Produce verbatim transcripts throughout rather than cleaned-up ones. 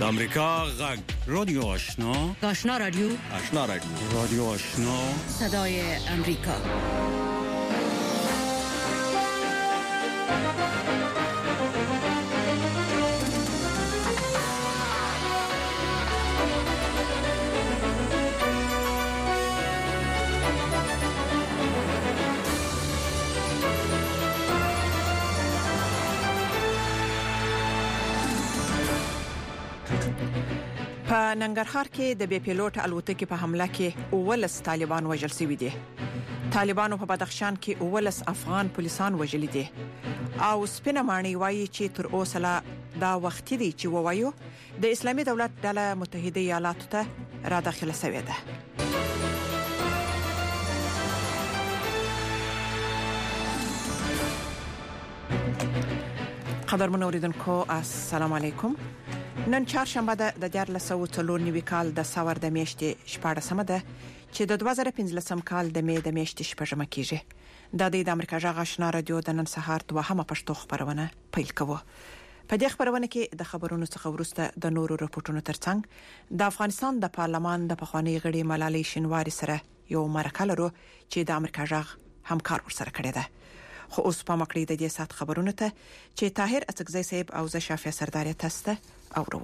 امریکا غږ رادیو آشنا آشنا رادیو آشنا رادیو رادیو آشنا صدای امریکا. په ننګرهار کې د بي پیلوټ الوتکې په حمله کې اولس طالبان وژل شوي دي. طالبانو په بدخشان کې اولس افغان پولیسان وژلي دي او سپینه مانی وایي چې تر اوسه لا دا وخت دی چې ووایو د اسلامي دولت ډله متحده ایالاتو ته را داخله شوې ده. قدرمن اوریدونکو السلام علیکم. نن چهارشنبه ده د دیار لسو څلور نیوي کال د ساور د میاشتې شپاړسمه ده چې د دوه زره پنځلسم کال د می د میاشتې شپږمه کېږي. د دې د امریکا غږ آشنا رادیو د نن سهار دوهمه پښتو خبرونه پیل کوو. په دې خبرونه کې د خبرونو څخه وروسته د نورو رپورټونو ترڅنګ د افغانستان د پارلمان د پخوانی غړي ملالۍ شینواري سره یو مرکه لرو چې د امریکا غږ همکار ورسره کړی ده. خو اوس په مکړې د دې سات خبرونه ته چې طاهر اڅکزی صاحب او زه شافیا سرداري تاسو اورو.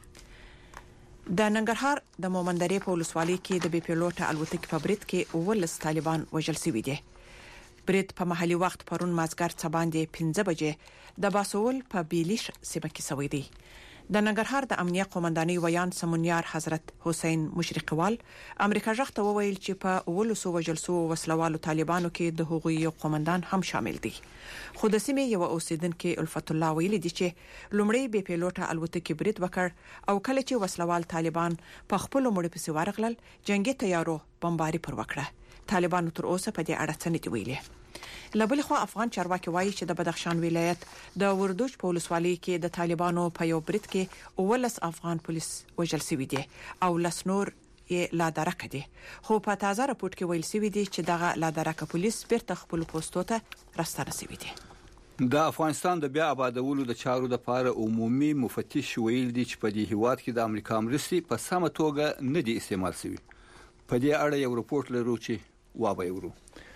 د ننګرهار د مومندرې په ولسوالۍ کې د بي پیلوټ الوتکې په برید کې اولس طالبان وژل شوي دي. برید په محلي وخت پرون مازګر څه باندې پنځه بجې د باسول په بیلیش سیمه کې شوی دی. د ننګرهار د امنیه قومندانۍ ویان سمونیار حضرت حسین مشرقوال امریکا ژغ ته وویل چې په اولسو وژل شو وسلوالو طالبانو کې د هغوی قومندان هم شامل دي. خو د سیمې یو اوسیدونکو الفت الله ویلي دي چې لومړی بي پیلوټ الوتکې برید وکړ او کله چې وسلوال طالبان په خپل مړي پسې ورغلل جنگي تیارو بمباري پر وکړه. طالبانو تر اوسه په دې اړه څه نه دی ویلي. لبل خو افغان چارواکي وایي چې د بدخشان ولایت د وردوج په ولسوالۍ کې د طالبانو په یو برید کې اولس افغان پولیس وژل شوي دي او لس نور یې لا درکه دي. خو په تازه راپورټ کې ویل شوی دی چې دغه لا درکه پولیس بیرته خپل پوسټو ته راستنه شوي دي. د افغانستان د بیا آبادولو د چارو د لپاره عمومي مفتش ویل دي چې په دې هیواد کې د امریکا مرستې په سمه توګه نه دي استعمال شوي. په دې اړه یو راپورټ لرو چې وابه ورو.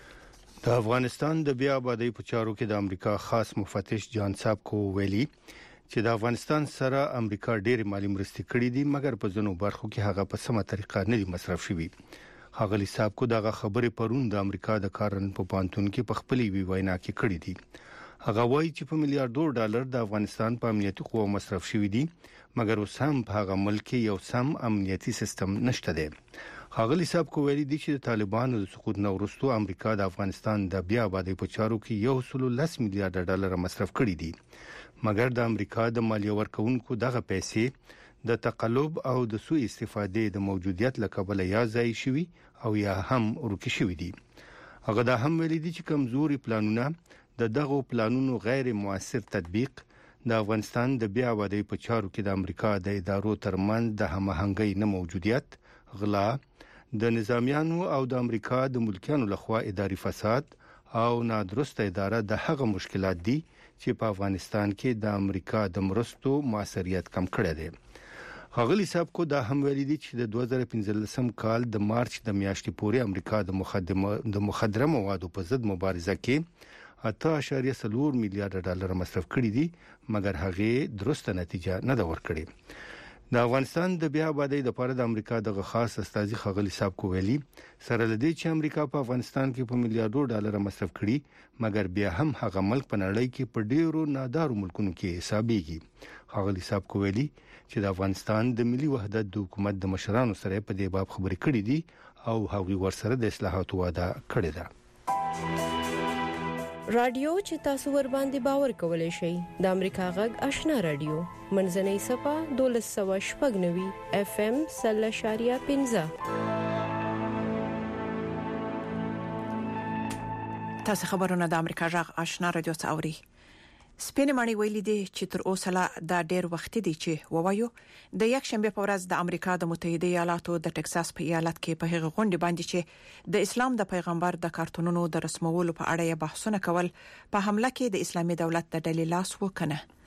د افغانستان د بیا آبادی په چارو کې د امریکا خاص مفتش جان صاحب کو ویلي چې د افغانستان سره امریکا ډېر مالی مرستې کړې دي مګر په ځینو برخو کې هغه په سمه طریقه نه دي مصرف شوي. هغه صاحب کو دغه خبرې پرون د امریکا د کارن په پانتون کې په خپلې وی وینا کې کړې دي. هغه وایي چې په میلیارډ ډالر د افغانستان په امنیتي قوه مصرف شوي دي مګر اوس هم په هغه ملک یو سم امنیتي سیستم نشته دی. هغه صاحب کو ویلي دي چې د طالبانو د سقوط نه وروسته امریکا د افغانستان د بیا آبادی په چارو کې یو سل لس میلیارډ ډالر مصرف کړي دي مګر د امریکا د مالیه ورکونکو دغه پیسې د تقلب او د سوء استفادې د موجودیت لکبل یا ځای شوي او یا هم ورکه شوي دي. هغه دا هم ویلي دي چې کمزوري پلانونه د دغه پلانونو غیر مؤثر تطبیق د افغانستان د بیا آبادی په چارو کې د امریکا د ادارو ترمنځ د هماهنګۍ نه موجودیت، غلا، د نظامیانو او د امریکا د ملکیانو لخوا اداري فساد او نادرسته اداره د هغه مشکلات دي چې په افغانستان کې د امریکا د مرستو موثریت کم کړی دی. هغه صاحب کو دا هم ویلي دي چې د دوه زره پنځلسم کال د مارچ د میاشتې پورې امریکا د مخدمه د مخدره موادو په ضد مبارزه کې اته اشاریه څلور میلیارډ ډالر مصرف کړي دي مګر هغه درسته نتیجه نه ده ورکړې. د افغانستان د بیا آبادی لپاره د امریکا د خاص استازي خغلی صاحب کو ویلي سره لدی چې امریکا په افغانستان کې په میلیارډ ډالر مصرف کړي مګر بیا هم هغه ملک په نړۍ کې په ډیرو نادارو ملکونو کې حسابيږي. خغلی صاحب کو ویلي چې د افغانستان د ملي وحدت د حکومت د مشرانو سره په دې باب خبرې کړې دي او هغوی ورسره د اصلاحاتو وعده کړې ده. رادیو چې تاسو ور باندې باور کولای شئ د امریکا غږ آشنا رادیو منځنۍ صفه دولس سوه شپږ نوي اف ام سل شاریه پنځه. تاسو خبرونه د امریکا غږ آشنا رادیو څخه اوري. سپینه مانی ویلي دي چې تر اوسه لا دا ډېر وخت دی چې ووایو د یک شنبه په ورځ د امریکا د متحده ایالاتو د ټکساس په ایالت کې په هغه غونډه باندې چې د اسلام د پیغمبر د کارتونونو د رسمولو په اړه بحثونه کول په حمله کې د اسلامي دولت د ډلې لاس وکنه.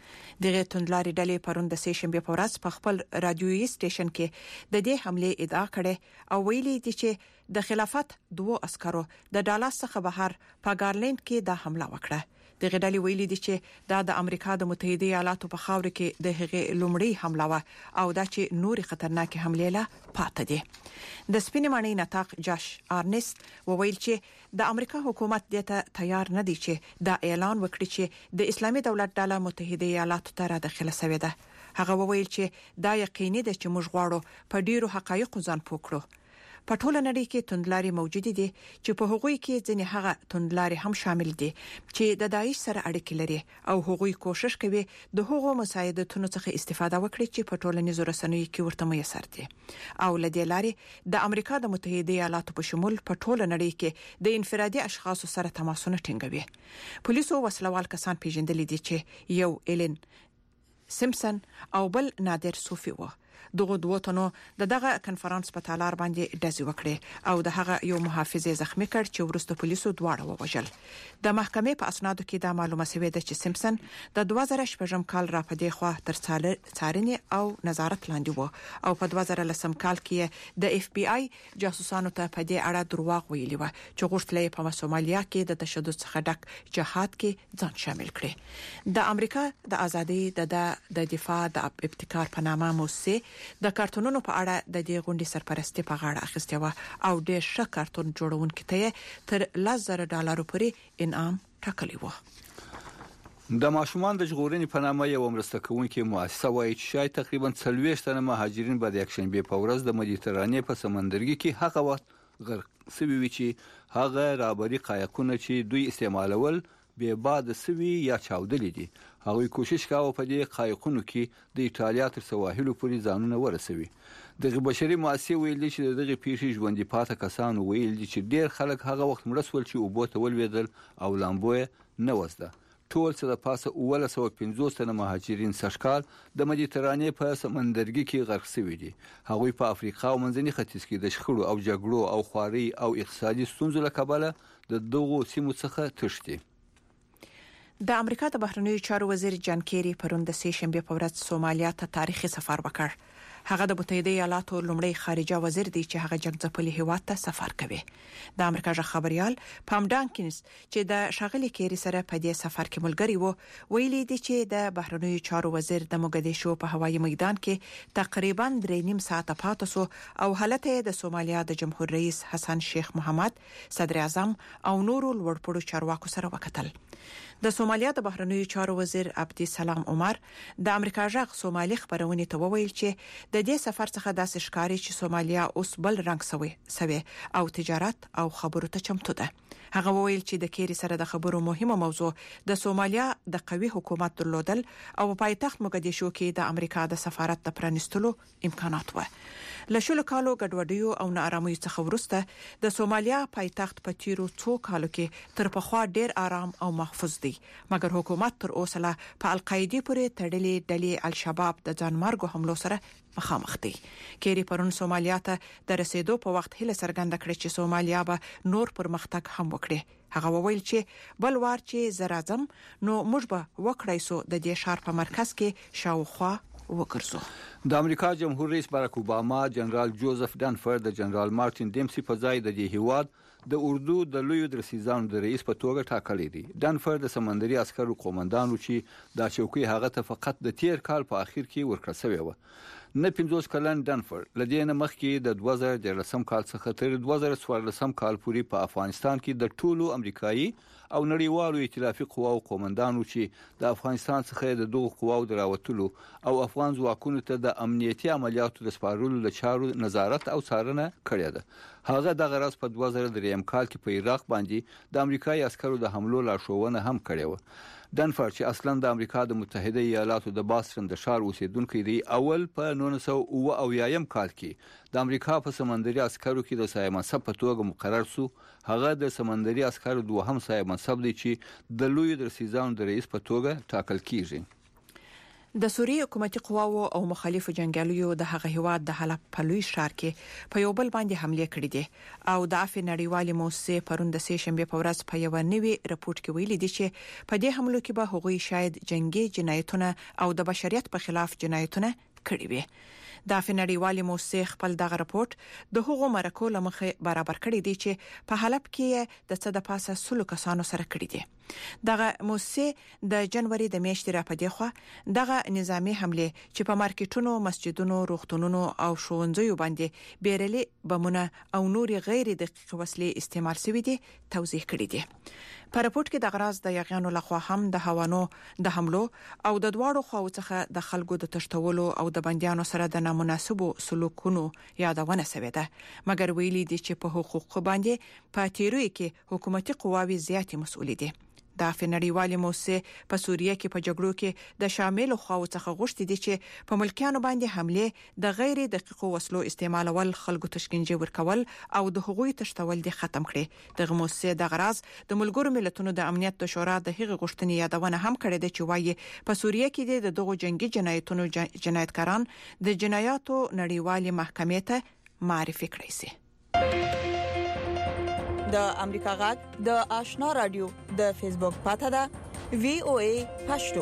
دغه توندلاري ډلې پرون د سې شنبه په ورځ په خپل رادیويي سټیشن کې د دې حمله ادعا کړې او ویلي دي چې د خلافت دوه عسکرو د ډالاس څخه بهر په ګارلند کې د حمله وکړه. د غډالي ویلي دي چې دا د امریکا د متحده ایالاتو په خاور کې د هغې لومړی حمله و او دا چې نوري خطرناکه حمله لا پاتې دي. د سپینې معنی نطاق جاش ارنست وویل چې د امریکا حکومت دته تیار نه دی چې دا اعلان وکړي چې د اسلامي دولت ډله متحده ایالاتو ته را داخله شوې ده. هغه وویل چې دا یقیني ده چې موږ غواړو په ډیرو حقایقو ځان پوکړو. په ټوله نړۍ کې توندلاري موجود دي چې په هغوی کې ځینې هغه توندلاري هم شامل دي چې د داعش سره اړیکې لري او هغوی کوشش کوي د هغو مساعدتونو څخه استفاده وکړي چې په ټولنیزو رسنیو کې ورته میسر دي او لدې لارې د امریکا د متحده ایالاتو په شمول په ټوله نړۍ کې د انفرادي اشخاصو سره تماسونه ټینګوي. پولیسو وسلوال کسان پیژندل دي چې یو ایلن سیمپسن او بل نادر صوفي و. دغه دوه تنو د دغه کنفرانس په تالار باندې ډزې وکړې او د هغه یو محافظ زخمی کړ چې ورسته پولیسو دواړه ووژل. د محکمې په اسنادو کې دا معلومه شوې ده چې سیمپسن د دوه زره شپږم کال را پدې خوا تر څارنې او نظارت لاندې و او په دوه زره لسم کال کې د اف بي آی جاسوسانو ته په دې اړه دروغ ویلي و چې غوښتل یې په سومالیا کې د تشدد څخه ډک جهاد کې ځان شامل کړي. د امریکا د ازادي د د دفاع د ابتکار په نامه موسسه د کارتونونو په اړه د دې غونډې سرپرستی په غاړه اخیسته و او ډېر ښه کارتون جوړونکي ته تر لس زره ډالر پورې انعام ټاکلی و. د ماشومان د ژغورنې په نامه یو مرسته کوونکې مؤسسه وایي چې شاید تقریبا څلوېښت تنه مهاجرین به د یکشنبه په ورځ د مدیترانې په سمندرګي کې هغه وخت غرق سوي وي چې هغه رابري قایقونه چې دوی استعمالول به بعد سوي یا چاودلې دي. هغوی کوشش کاوه په دې قایقونو کې د ایتالیا تر سواحلو پورې ځانونه ورسوي. د بشري مؤسسې ویل چې دغه پیښې ژوندۍ پاتې کسانو ویل چې ډېر خلک هغه وخت مړ شول چې اوبو ته ولوېدل او لامبو نه وسده. ټول څه د پاسه اوله سوه پنځوس تنه مهاجرین سږکال د مدیترانې په سمندرګي کې غرق شوي دي. هغوی په افریقا او منځني ختیځ کې د شخړو او جګړو او خواري او اقتصادي ستونزو له کبله د دغو سیمو څخه تښتي. د امریکا د بهرنیو چارو وزیر جان کیری پرون د سې شنبه په ورځ سومالیا ته تاریخي سفر وکړ. هغه د متحده ایالاتو لومړی خارجه وزیر دی چې هغه جګځپلي هیواد ته سفر کوي. د امریکا ژغ خبريال پام ډانکینز چې د شاغلي کیری سره په دې سفر کې ملګری وو ویلي دی چې د بهرنیو چارو وزیر د موګدیشو په هوایي میدان کې تقریبا درې نیم ساعت پاتې سو او حالت د سومالیا د جمهور رئیس حسن شیخ محمد صدر اعظم او نورو لوړپوړو چارواکو سره وکتل. د سومالیا د بهرنیو چارو وزیر عبدي سلام عمر د امریکا ژغ سومالي خبرونه ته وویل چې د دې سفر څخه داسې ښکاري چې سومالیا اوس بل رنګ سوي سوي او تجارت او خبرو ته چمتو ده. هغه وویل چې د کیری سره د خبرو مهمه موضوع د سومالیا د قوي حکومت درلودل او پایتخت موګدیشو کې د امریکا د سفارت د پرانستلو امکانات و. له شلو کالو ګډوډیو او ناارامۍ څخه وروسته د سومالیا پایتخت په تیرو څو کالو کې تر پخوا ډیر آرام او محفوظ دی، مګر حکومت تر اوسه لا په القاعده پورې تړلې ډلې الشباب د ځانمرګو حملو سره مخامخ دي. کیری پرون سومالیا ته د رسیدو په وخت هله څرګنده کړې چې سومالیا به نور پرمختګ هم وکړي. هغه وویل چې بل وار چې زرازم نو موږ به وکړای سو د دې شهر په مرکز کې شاوخوا وکړو. د امریکا جمهور رئیس باراک اوباما جنرال جوزف ډانفورد د جنرال مارټین ډیمسي په ځای د دې هیواد د اردو د لوی درسیزانو د رئیس په توګه ټاکلی دی. ډانفورد د سمندري عسکرو قومندان و چې دا چوکۍ هغه ته فقط د تیر کال په اخر کې ورکړل شوی و. نه پنځوس کلن ډانفورد لدې نه مخکې د دوه زره دیارلسم کال څخه تر دوه زره څوارلسم کال پورې په افغانستان کې د ټولو امریکایي او نړیوالو ائتلافي قواو قومندانو چې د افغانستان څخه د دغو قواو دراوتلو او افغان ځواکونو ته د امنیتي عملیاتو د سپارلو له چارو نظارت او څارنه کړې ده. هغه د غرض په دوه زره دریم کال کې په عراق باندې د امریکایي عسکرو د حملو لارښوونه هم کړې و. ډانفورد چې اصلا د امریکا د متحده ایالاتو د باسترن د ښار اوسیدونکو دی، اول په نولس سوه اوه اویایم کال کې د امریکا په سمندري عسکرو کې د سایه منصب په توګه مقرر شو. هغه د سمندري عسکرو دوهم سایه منصب دی چې د لوی درسیزانو د رئیس په توګه ټاکل کیږي. د سوریې حکومتي قواو او مخالفو جنگیالیو د هغه هواد د حلب په لوی ښار کې په یو بل باندې حمله کړې دي او د عفو نړیوالې موسسې پرون د سې شنبه په ورځ په یو نوي رپورت کې ویلي دي چې په دې حملو کې به هغوی شاید جنگي جنایتونه او د بشریت په خلاف جنایتونه کړي وي. د عفو نړیوالې موسسې خپل دغه رپورت د هغو مرکو لمخې برابر کړی دی چې په حلب کې د څه د پاسه سلو کسانو سره کړی دي. دغه موسسې د جنوري د میاشتې را پدې خو دغه نظامی حمله چې په مارکیټونو، مسجدونو، روغتونونو او ښوونځیو باندې بیرلي بمونه او نور غیر دقیق وسلې استعمال شوې دي توضیح کړی دي. په رپورت کې د غراض د یغیانو لخوا هم د هوانو د حملو او د دواړو خواو څخه د خلکو د تشتولو او د بنديانو سره د نامناسبو سلوکونو یادونه شوې ده، مګر ویلي دي چې په حقوقو باندې په تیروي کې حکومتي قواوی زیاتې مسؤل دي. د عفو نړیوالې موسسې په سوریه کې په جګړو کې د شامل خواو څخه غوښتي دي چې په ملکیانو باندې حمله د غیر دقیق وسلو استعمالول، خلکو تشکینجه ورکول او د حقوقي تشتول دي ختم کړي. د موسسې د غراض د ملګرو ملتونو د امنیت د شورا د هغې غوښتنې یادونه هم کړې ده چې وايي په سوریه کې د دغو جنگي جنایتونو جنایتکاران د جنایاتو نړیوالې محکمې ته معرفي کړي سي. د امریکا غږ د آشنا رادیو د فیسبوک پاڼه ده وی او ای پښتو.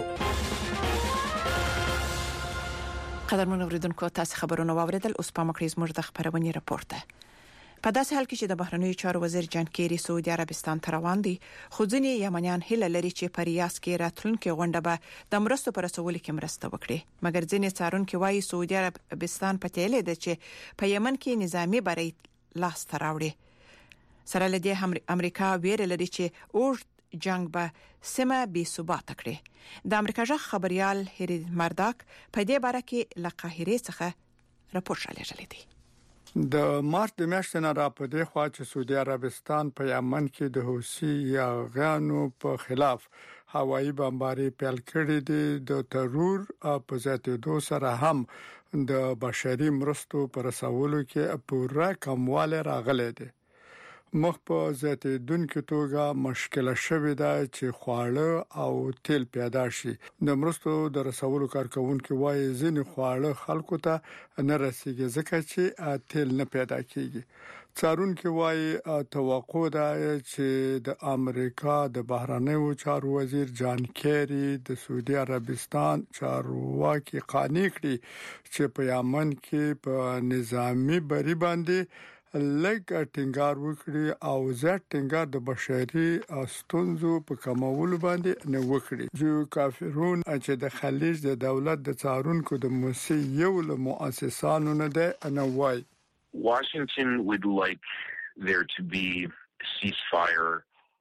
قدرمن اوریدونکو، تاسو خبرونه واوریدل. اوس په مکرز موږ د خبرونې راپور ته په داسې حال کې چې د بهرنیو چارو وزیر جان کیری سعودي عربستان ته روان دي، خو ځینې یمنیان هیله لري چې په ریاض کې راتلونکي غونډه به د مرستو پر رسولو کې مرسته وکړي، مګر ځینې څارونکو وايي سعودي عربستان په تیلې ده چې په یمن کې نظامی بری لاس ته راوړي. سره لدی هم امریکا ویره لري چې اور جنگ به سیمه بي ثبات کړي. د امریکا ځخ خبريال هری مرداک په دې باره کې له قاهره څخه راپور شالېږي دي. د مارچ د میاشتې نه را په دې خوا چې سعودي عربستان په یمن کې د حوثي یاغانو په خلاف هوایي بمباري پیل کړې دي، د ترور په زیاتېدو سره هم د بشري مرستو پر رسولو کې پوره کمواله راغلي دي. مخ په زیاتېدونکو توګه مشکله شوې ده چې خواړه او تیل پیدا شي. د مرستو د رسولو کارکونکو وايي ځینې خواړه خلکو ته نه رسیږي ځکه چې تیل نه پیدا کیږي. څارونکو وايي توقع ده چې د امریکا د بهرنیو چارو وزیر جان کیری د سعودي عربستان چارواکي قانع کړي چې په یمن کې په نظامی بری باندې لږ ټینګار وکړي او زیات ټینګار د بشري ستونزو په کمولو باندې نه وکړي. جو کافرون چې د خلیج د دولت د څارونکو د موسسې یو له مؤسسانو نه ده نه وای. Washington would like there to be a ceasefire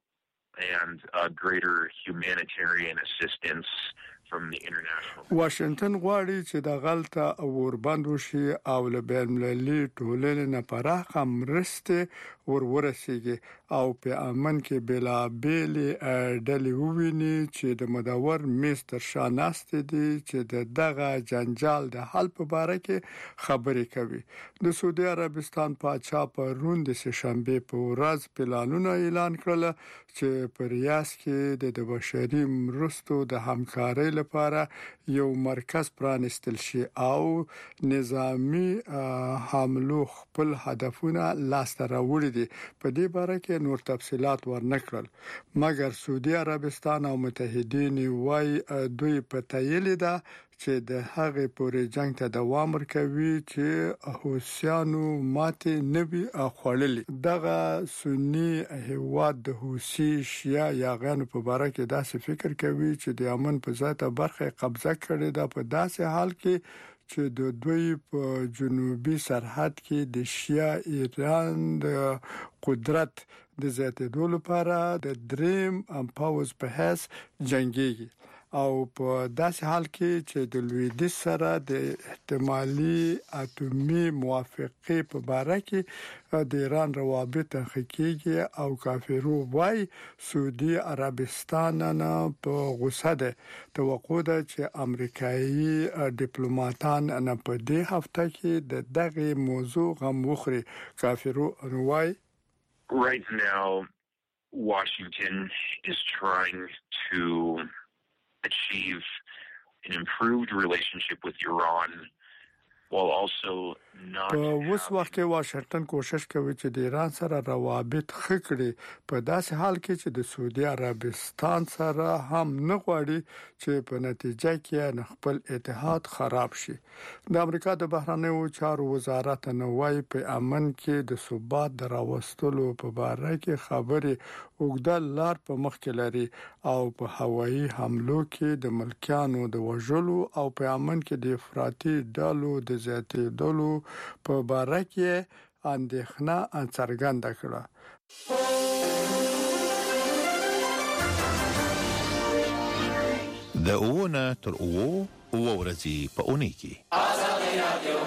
and a greater humanitarian assistance from the international. واشنگټن غواړي چې د غلطه اوربند وشي او له بین المللي ټولنې نه پراخه مرسته ورورسیږي او په امن کې بلا بیل ډلې وویني چې د مدور مستر شاناست دي چې دغه جنجال د حل په اړه کې خبرې کوي. د سعودي عربستان پاچا پرون د شنبه په ورځ پلانونه اعلان کړل چې په ریاض کې د بشري مرستو د همکارۍ لپاره یو مرکز پرانستل شي او نظامی حملو خپل هدفونه لاس ته راوړي دي. په دې باره کې نور تفصيلات ورنکړل، مګر سعودي عربستان او متحدین وايي دوی په تایید ده چې د هغې پورې جنگ ته دوام ورکوي چې حوثیانو ماته نوي خوړلې. دغه سنی هیواد د حوثي شیا یاغانو په اړه کې داسې فکر کوي چې د یمن په ذاته برخه قبضه کړې ده، په داسې حال کې چې د دوی په جنوبي سرحد کې د شیا ایران د قدرت د زیاتېدو لپاره د دریم امپاوز په هیڅ جنگيږي او په داسې حال کې چې د لویدیځ سره د احتمالي اټومي موافقه په اړه کې د ایران روابط تحقیقي او کافرو وايي سعودي عربستان نه په غوسه ده. توقع ده چې امریکایي ډیپلوماټان نه په دې هفته کې د دغه موضوع غم وخوري. کافرو وايي Right now Washington is trying to achieve an improved relationship with Iran while also not په اوس وخت کې واشنگټن کوشش کوي چې د ایران سره روابط ښه کړي په داسې حال کې چې د سعودي عربستان سره هم نه غواړي چې په نتیجه کې خپل اتحاد خراب شي. د امریکا د بهرنیو چارو وزارت نوای په امن کې د ثبات دراوستلو په اړه کې خبري وګړه لار په مخ کې لري او په هوایي حملو کې د ملکیانو د وژلو او په امن کې د افراطي ډلو د زیاتېدلو په اړه کې اندېښنه څرګنده کړه. د اوونه تر اوو او ورځي په اونۍ کې آزاد رادیو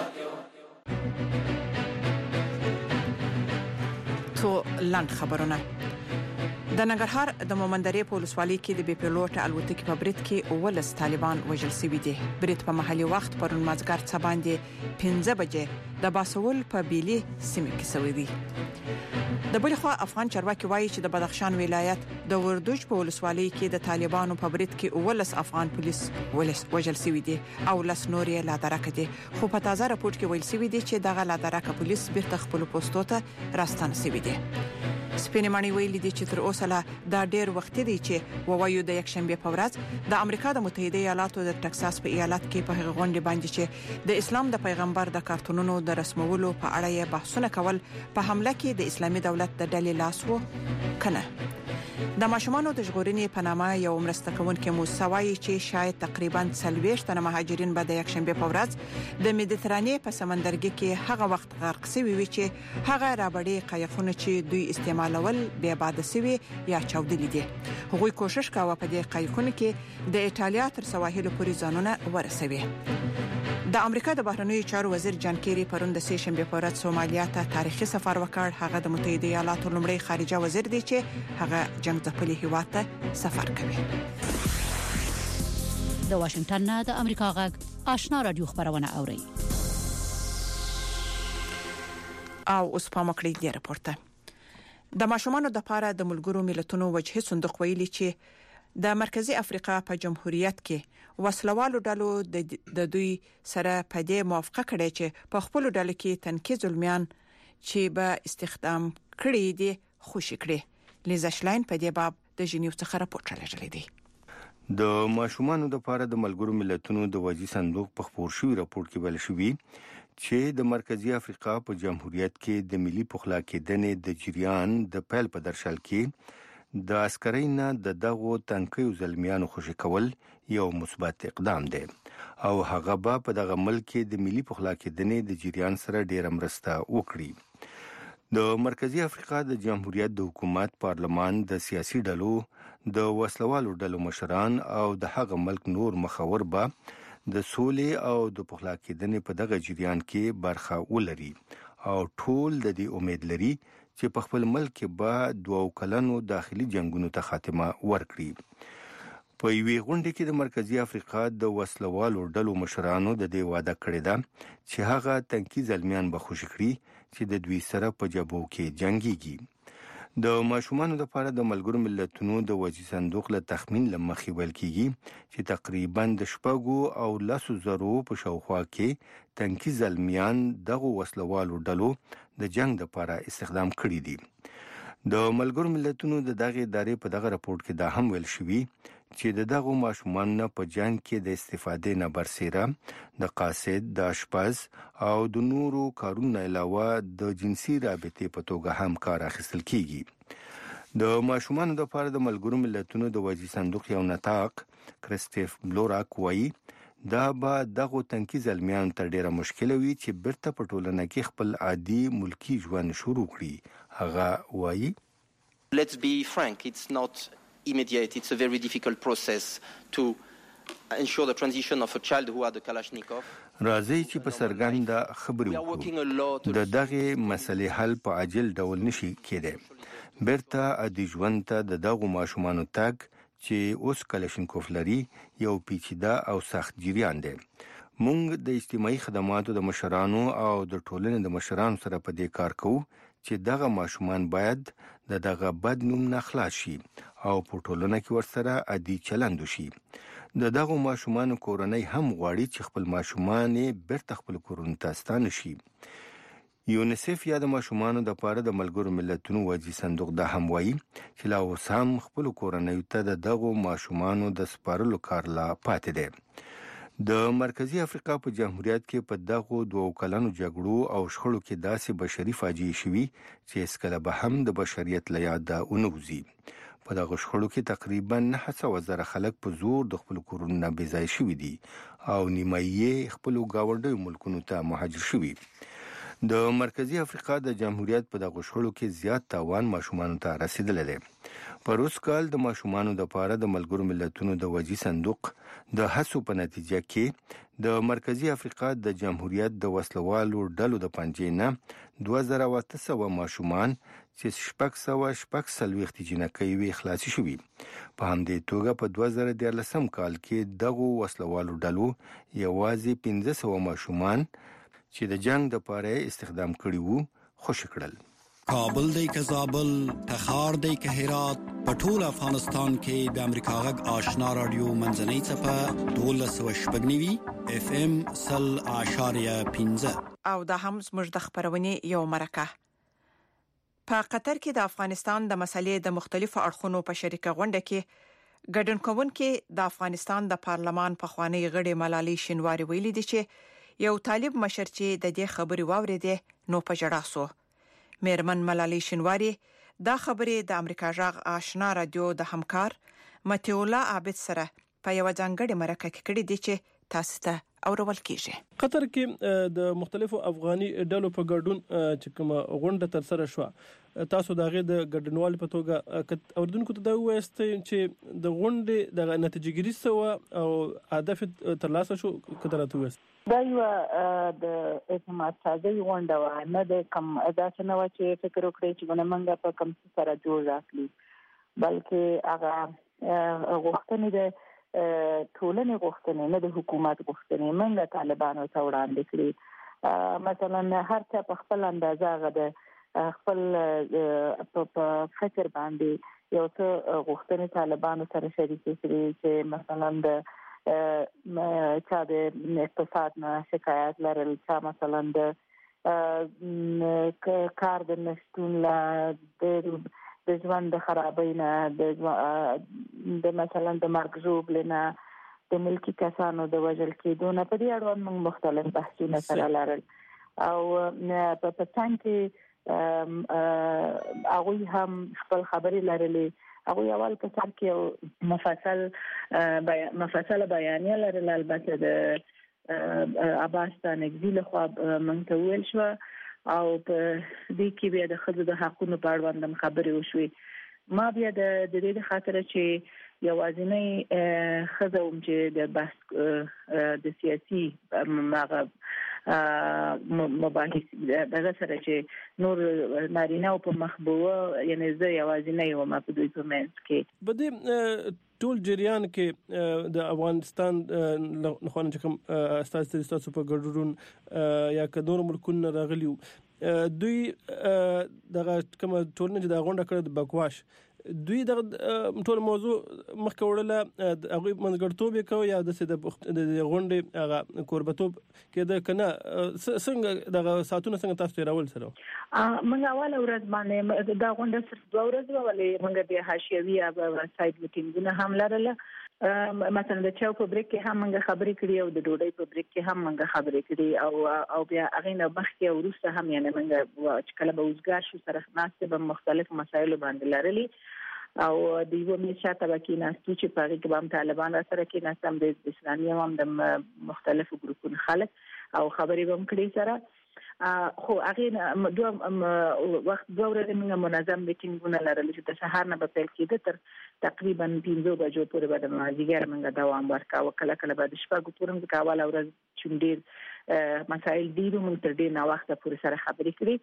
تو لاند خبرونه. د ننګرهار د مومندرې په ولسوالۍ کې د بي پيلوټ الوتکې په برید کې ولس طالبان وژل شوي دي. برید په محلي وخت پرون مازګر څه باندې پنځه بجې د باسول په بیلي سیمه کې شوې دي. د بل خوا افغان چارواکي وایي چې د بدخشان ولایت د وردوج په ولسوالۍ کې د طالبانو په برید کې ولس افغان پولیس ولس وژل شوي دي او لس نورې لا درکه دي. خو په تازه راپورټ کې ویل شوی دی چې دغه لا درکه پولیس بیرته خپل پوسټو ته راستانه شوي دي. سپینمانی ویلي دي چې تر اوسه لا دا ډېر وخت دی چې ووایو د یک شنبه په ورځ د امریکا د متحده ایالاتو د ټکساس په ایالت کې په هغه غونډه باندې چې د اسلام د پیغمبر د کارتونونو د رسمولو په اړه یې بحثونه کول په حمله کې د اسلامي دولت د ډلې لاس وو کنه. د ماشومانو د ژغورنې په نامه یو مرسته کوونکې موسوي چې شاید تقریبا څلوېښت تنه مهاجرین به د یک شنبه په ورځ د مدیترانې په سمندرګي کې هغه وخت غرق شوي وي چې هغه رابړې قایقونه چې دوی استعمالول بیا باد شوي یا چاودلي دي. هغوی کوشش کاوه په دې قایقونه کې د ایتالیا تر سواحل پورې ځانونه ورسوي. د امریکا د بهرنیو چارو وزیر جان کیری پرون د سه شنبه په ورځ سومالیا ته تاریخي سفر وکړ. هغه د متحده ایالاتو لومړی خارجه وزیر دی چې هغه جنگ ځپلي هیواد ته سفر کوي. د واشنگټن نه د امریکا غږ آشنا رادیو خبرونه اوري. او اوس په مکړی دی راپورته. د ماشومانو د پاره د ملګرو ملتونو وجهي صندوق ویلي چې د مرکزی افریقا په جمهوریت کې وسلوالو ډلو د دوی سره په دې موافقه کړې چې په خپل ډلو کې تنکي ظلمیان چې به استخدام کړي دي خوشی کړي. لیزا شلاین په دې باب د جنیو څخه راپورټ راغلی دی. د ماشومانو د پاره د ملګرو ملتونو د وجهي صندوق په خبر شوی راپورټ کې ویل شوی چې د مرکزی افریقا په جمهوریت کې د ملي پخلا کېدنې د جریان د پیل په درشل کې د عسکرینه د دغو تنکیو ظلمیانو خوشی کول یو مثبت اقدام دی او هغه به په دغه ملک د ملي پخلا کېدنې د جریان سره ډېر مرسته وکړي. د مرکزی افریقا د جمهوریت د حکومت پارلمان د سیاسي ډلو د وسلوالو ډلو مشران او د هغه ملک نور مخور به د سولې او د پخلا کېدنې په دغه جریان کې برخه ولري او ټول د دې امید لري چې په خپل ملک کې به دوه کلنو داخلي جنگونو ته خاتمه ورکړي. په یوې غونډه کې د مرکزی افریقا د وسلوالو ډلو مشرانو د دې وعده کړې ده چې هغه تنکي ظلمیان به خوشی کړي چې د دوی سره په جبهو کې جنگيږي. د ماشومانو لپاره د ملګرو ملتونو د وجهي صندوق له تخمین لمخې ویل کیږي چې تقریبا د شپږو او لسو زرو په شاوخوا کې تنکي ظلمیان دغه وسلوالو ډلو د جنگ لپاره استخدام کړي دي. د ملګرو ملتونو د دغه ادارې په دغه راپورټ کې دا هم ویل شوی چې د دغه ماشومانو په جنگ کې د استفادې نه برسېره د قاصد، د اشپز او د نورو کارونو علاوه د جنسي رابطې په توګه هم کار اخیستل کیږي. د ماشومانو لپاره د ملګرو ملتونو د وجهي صندوق یو نطاق کرستیف بلوراک وایي دا به دغه تنکي ظلمیان تر ډیره مشکل وي چې بیرته په ټولنه کې خپل عادي ملکی ژوند شروع کړي. هغه وایي Let's be frank, it's not immediate. It's a very difficult process to ensure the transition of a child who had a Kalashnikov. راځي چې په سرګند خبرې وکړو. د دغه مسلې حل په عاجل ډول نشي کېدای. بیرته عادي ژوند ته د دغه ماشومانو تګ چې اوس کلاشینکوف لري یو پیچیده او سخت جریان دی. مونږ د اجتماعي خدماتو د مشرانو او د ټولنې د مشرانو سره په دې کار کوو چې دغه ماشومان باید د دغه بد نوم نه خلاص شي او په ټولنه کې ورسره عادي چلند وشي. د دغه ماشومان کورنۍ هم غواړي چې خپل ماشومان بیرته خپل کورونو ته ستانه شي. یونیسف یا د ماشومانو د پاره د ملګرو ملتونو وجې صندوق د هم وایي چې لا اوس هم خپل کورنۍ ته د دغه ماشومانو د سپارلو کار لا پاتې دی. د مرکزی افریقا په جمهوریت کې په دغه دوه کلنو جګړو او شخړو کې داسې بشري فاجعه شوي چې اسکله به هم د بشریت له یاده ونوځي. په دغه شخړو کې تقریبا نه سوه زره خلک په زور د خپل کورونو نه بې ځای شوي دي او نیمایي خپل ګاونډیو ملکونو ته مهاجر شوي. د مرکزی افریقا د جمهوریت په دغه شخړو کې زیات تاوان ماشومان ته رسیدلی دی. په روس کال د ماشومانو د پاره د ملګرو ملتونو د وجې صندوق د هڅو په نتیجه کې د مرکزی افریقا د جمهوریت د وسلوالو ډلو د پنجې نه دوه زره او اته سوه ماشومان چې شپږ سوه شپږ څلوېښت جنکۍ وې خلاص شوي. په همدې توګه په دوه زره دیارلسم کال کې دغه وسلوالو ډلو یوازې پنځه سوه ماشومان چې د جنگ د پاره استخدام کړي وو خوشی کړل. کابل دی که زابل، تخار دی که هرات، په ټول افغانستان کې د امریکا غږ آشنا رادیو منځنۍ څپه دولس سوه شپږ نوي اف ام سل اعشاریه پنځه او دا هم زموږ د خبرونې یو مرکه. په قطر کې د افغانستان د مسلې د مختلفو اړخونو په شریکه غونډه کې ګډون کوونکي د افغانستان د پارلمان پخوانی غړي ملالۍ شینواري ویلي دي چې یو طالب مشر چې د دې خبرې واورېده نو په ژړا سو. میرمن ملالۍ شینواري دا خبرې د امریکا غږ آشنا رادیو د همکار متیولا عابد سره په یو ځانګړي مرکه کې کړې دي چې تاسو ته اورول کیږي. قطر کې د مختلفو افغاني ډلو په ګډون چې کوم غونډه تر سره شو، تاسو دغه د ګډونوال په توګه اوردونکو ته دا وایستئ چې د غونډې د نتیجې ګیری سو او هدف ترلاسه شو کتره توست. دا یو د اعتماد سازي غونډه و، نه د کم اجازه نه و چې فکر وکړي چې موږ منګه په کم سره جوړ راکړو، بلکې هغه غوښتنې د ټولنې غوښتنې نه د حکومت غوښتنې موږ طالبانو ته وړاندې کړې. مثلا هر څه په خپل اندازه هغه د خپل په فکر باندې یو څه غوښتنې طالبانو سره شریکې کړې چې مثلا د چا د اقتصاد نه شکایت لرل، چا مثلا د کار د نشتون لا د ژوند د خرابۍ نه، د مثلا د مرګ ژوبلې نه، د ملکي کسانو د وژل کېدو نه، په دې اړوند موږ مختلف بحثونه سره لرل. او په څنګ کې هغوی هم خپل خبرې لرلې. هغوی اول په سر کې مفصل مفصل بیانیه لرل، البته د عباس تانګزی له خوا موږ ته ویل شو او په دې کې بیا د ښځو د حقوقو په اړه باندې خبرې وشوې. ما بیا د دې خاطر چې یوازینی ښځه وم چې د بحث د سیاسي مغه مباحث دغه سره چې نور نارینه او په مخبوه یعنی زه یوازینی وم په دوی په منځ کې. په دې ټول جریان کې د افغانستان نخوانه چې کوم استاد تاسو په ګډون یا کډور ملکونه راغلیو، دوی دغه کوم ټولنه چې د غونډه کړه د بکواش دوی د ټول موضوع مخکې وړله، هغه منځګړتوب کوي یا د غونډې هغه قربتوب کېده کنه څنګه دغه ساتونه څنګه تاسو راول سره؟ موږ اول ورځ باندې دا غونډه صرف دوه ورځې ولې موږ د حاشیوي او سایډ میټینګونه هم لرله. مثلا د چاو په بریک کې هم موږ خبرې کړې او د ډوډۍ په بریک کې هم موږ خبرې کړې او او بیا هغه نه مخکې او وروسته هم یعنی موږ چې کله به وزګار شو سره ناستې به مختلف مسایل باندې لرلي او د یو میشاته کې ناستو چې په هغه کې هم طالبان سره کې ناستم د اسلامي هم د مختلفو ګروپونو خلک او خبرې هم کړې سره. خو هغه دوه وخت دوه ورځې موږ منظم میټینګونه لرل چې د سهار نه به پیل کېده تر تقریبا پنځه بجو پورې به د مازدیګر موږ دوام ورکاوه. کله کله به د شپږو پورې موږ اول ورځ چې ډېر مسایل ډېر موږ تر ډېر نه وخت پورې سره خبرې کړې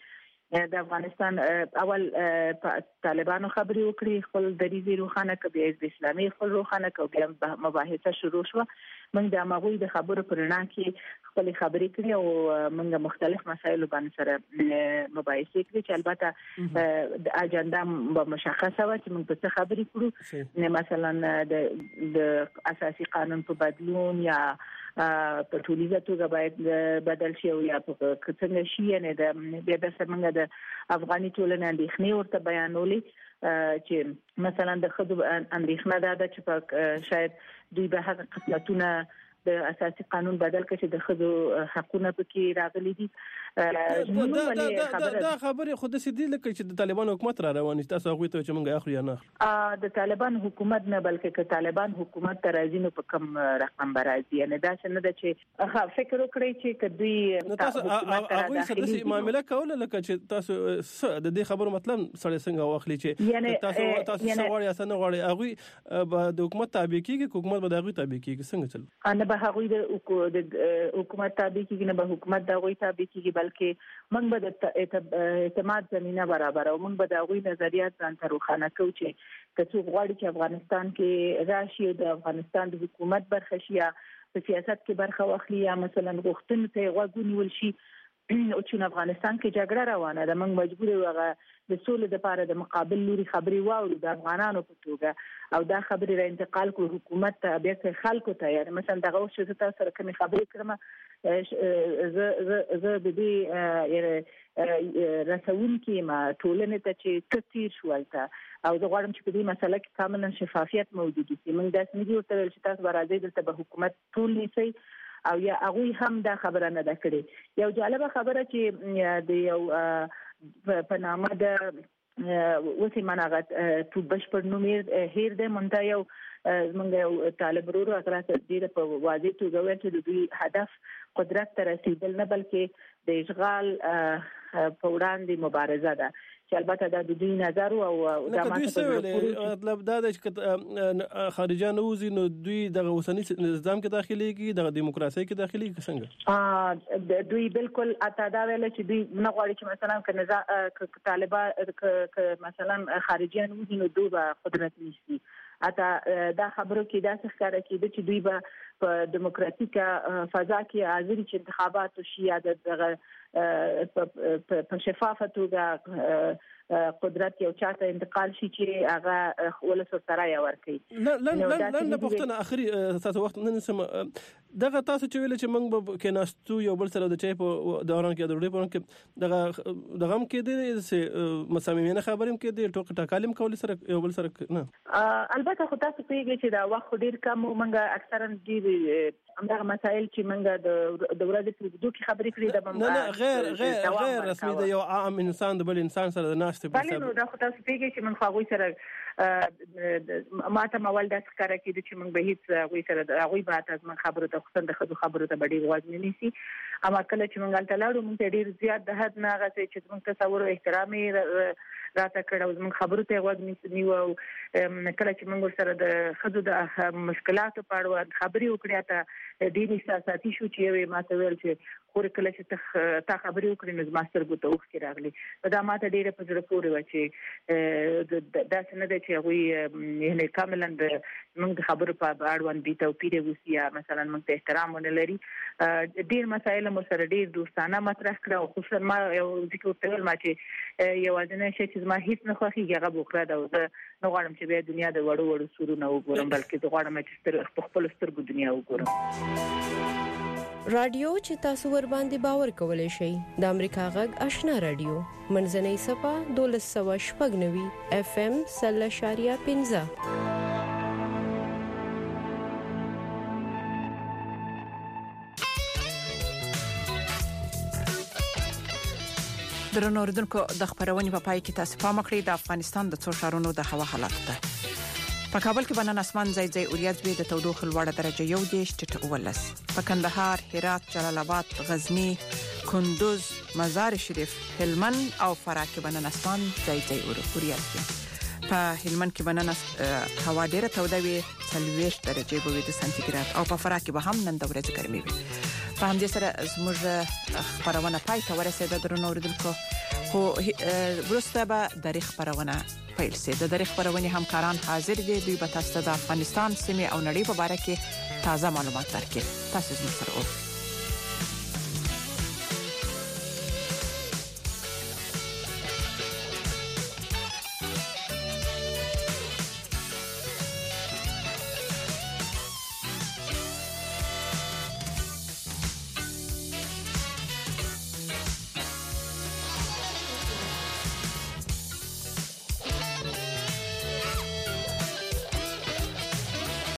د افغانستان اول طالبانو خبري وکړي خپل دریزي روخانه کبي د اسلامي خپل روخانه کبي مباحثه شروع شو موږ د مغوی د خبرو پرنا کې خپل خبرې کړې او موږ مختلف مسایل باندې سره مباحثه کړې چې البته د اجنډا مشخصه و چې موږ په څه خبرې کړو مثلا د د اساسي قانون په بدلون یا په ټولیزه توګه باید بدل شي او یا په څنګه شي نه د بیا د څنګه د افغاني ټولنې اندېښنې ورته بیانولې چې مثلا د خدو اندېښنه ده چې په شاید دوی به هغه قسمتونه د اساسي قانون بدل کړي چې د خدو حقوقونه پکې راغلي دي دا خبره خود سې دي لکه چې د طالبان حکومت را روان دي تاسو هغه ته چې مونږه اخلو یا نه د طالبان حکومت نه بلکې ک طالبان حکومت تر ازینو په کم رقم برازي نه دا څنګه د چې فکر وکړي چې کدوې تاسو هغه څه د معاملې کوله لکه چې تاسو د دې خبرو مطلب سره څنګه واخلي چې تاسو تاسو سوال یا څنګه غواړي هغه د حکومت تابع کیږي حکومت به د هغه تابع کیږي څنګه چل نه به هغه د حکومت تابع کیږي نه به حکومت د هغه تابع کیږي بلکې موږ به د اعتماد زمينه برابر او موږ به د هغه نظریات ځان ته روښانه کوو چې کڅو غواړي چې افغانستان کې راشي د افغانستان د حکومت برخه شي یا په سیاست کې برخه واخلي یا مثلا غوښتنې ته غوږ ول شي او چې افغانستان کې جګړه روانه ده موږ مجبور یو هغه د سولې لپاره د مقابل لوري خبري واورو د افغانانو په توګه او دا خبري را انتقال کړو حکومت ته بیا خلکو ته یعنی مثلا دغه شو ته سره کوم خبري کړم ز ز ز د دې رسول کې ما ټولنه ته چې کثیر شولته او زه غواړم چې په دې مسله کې کاملا شفافیت موجود وي موږ د سمدي ورته چې تاسو راځي دلته به حکومت ټول نیسي او یا هغه هم دا خبره نه ده کړې یو جالبه خبره چې د یو په نامه د وسی مناغت تو بشپړ نومیر هیر د مونږ یو موږ طالب ورو اغرا تدبیر په واضح توګه وایي چې دوی هدف قدرت ته رسیدل نه بلکې د اشغال په وړاندې مبارزه ده چې البته دا د دوی نظر او د مطلب دا چې خارجيان وزي نو دوی د اوسنی نظام کې داخلي کې د دیموکراسي کې داخلي کې څنګه ا دوی بالکل اته دا ویل چې دوی نه غواړي چې مثلا ک نظام طالبان مثلا خارجيان وزي نو دوی قدرت نشي اته دا خبرو کې دا څه ښکاره کیږي چې دوی به په دیموکراتیکه فضا کې حاضر چې انتخابات شي یا د په شفافه توګه قدرت یو چاته انتقال شي چې هغه ولس سره یا ورکي لن لن لن پښتنه اخري تاسو وخت نن سم دغه تاسو چې ویل چې موږ به کیناستو یو بل سره د چای په دوران کې د ډوډۍ په کې دغه دغه هم کې د مسامینه خبرم کې د ټوک ټاکالم کول سره یو بل سره نه البته خو تاسو پیږي چې دا وخت ډیر کم موږ اکثرا ډیر همدغه مسائل چې موږ د د ورځې په دوه کې خبرې کړې ده نه نه غیر غیر غیر رسمي د یو عام انسان د بل انسان سره د ناشته په بل نو دا خو تاسو پیږي چې موږ هغه سره ماته مول د ښکارا کې چې موږ به هیڅ هغه سره هغه به تاسو موږ خبرو ته خصن د خبرو خبرو ته ډیر غوږ نه نیسي اما کله چې موږ تل لاړو موږ ډیر زیات د حد نه غسه چې موږ تصور او احترام راته کړو موږ خبرو ته غوږ نیو او کله چې موږ سره د خدو د مشکلاتو په اړه خبري وکړه ته دیني سیاسي شو چې ماته ویل چې خور کله چې تا خبري وکړې نو ماستر ګوته وخت راغلی دا ماته ډیره په زړه پورې و چې دا څنګه د چې وي نه کاملا د موږ خبرو په اړه باندې توپیر وسی یا مثلا موږ ته احترام ونلري ډیر مسایل مو سره ډیر دوستانه مطرح کړو خصوصا ما یو ذکر تل ما چې یو ځنه شي چې ما هیڅ نه خوښي هغه بوکړه دا نو غواړم چې به دنیا د وړو وړو سورونه وګورم بلکې زه غواړم چې ستر خپل سترګو دنیا وګورم رادیو چې تاسو ور باندې باور کولای شئ د امریکا غږ آشنا رادیو منځنۍ صفه دولس سو شپږ نوي اف ام سل شاریا پنځه درنو اوریدونکو د خبرونې په پای کې تاسو پام کړئ د افغانستان د څو ښارونو د هوا حالت ته په کابل کې بنن اسمان ځای ځای اوریاځ به د تودوخه لوړه درجه یو دیش ټټ اولس په کندهار، هرات، جلال آباد، غزنی، کندوز، مزار شریف، هلمند او فراه کې بنن اسمان ځای ځای اوریاځ په هلمند کې بنن هوا ډیره توده وي څلوېښت درجه به د سانتیګراد او په فراه کې به هم نن د ورځې ګرمي وي په همدې سره زموږ خبرونه پای ته ورسېده درنو اوریدونکو خو ورسته به د خبرونه پیل سي د د خبرونه همکاران حاضر دي دوی به تاسو د افغانستان سیمه او نړۍ په اړه کې تازه معلومات درکړي تاسو زموږ سره